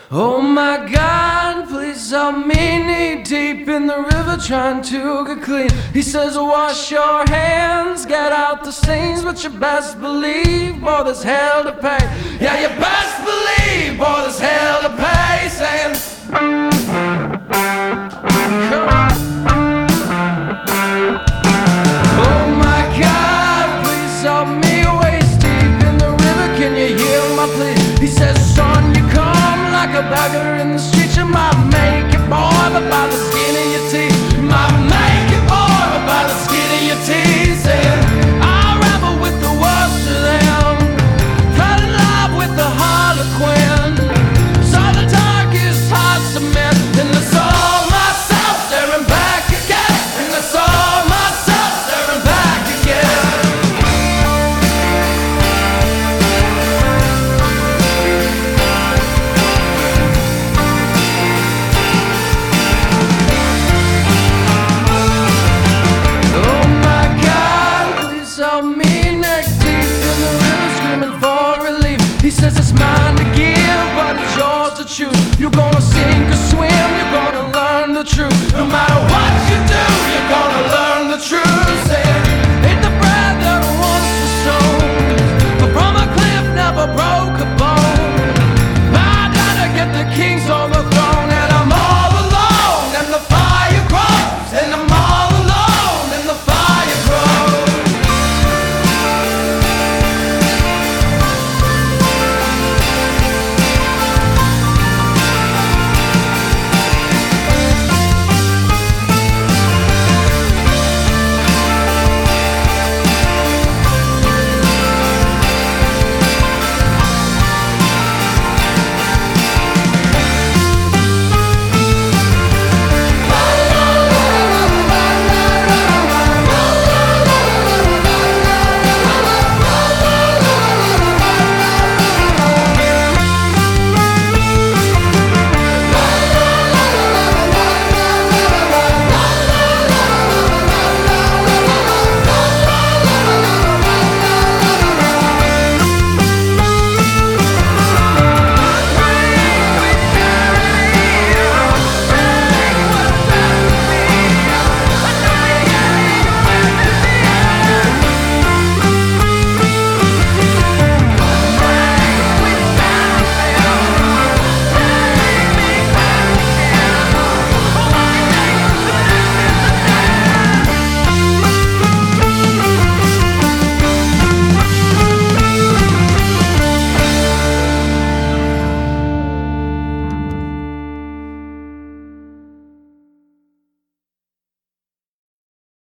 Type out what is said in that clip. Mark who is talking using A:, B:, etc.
A: Oh my God, please help me, knee deep in the river trying to get clean. He says wash your hands, get out the stains, but you best believe, boy, there's hell to pay. Yeah, you best believe, boy, there's hell to pay. Saying oh my God, please help me, waist deep in the river, can you hear my plea? He says son, you come like a beggar in the street, you might make it, boy, but by the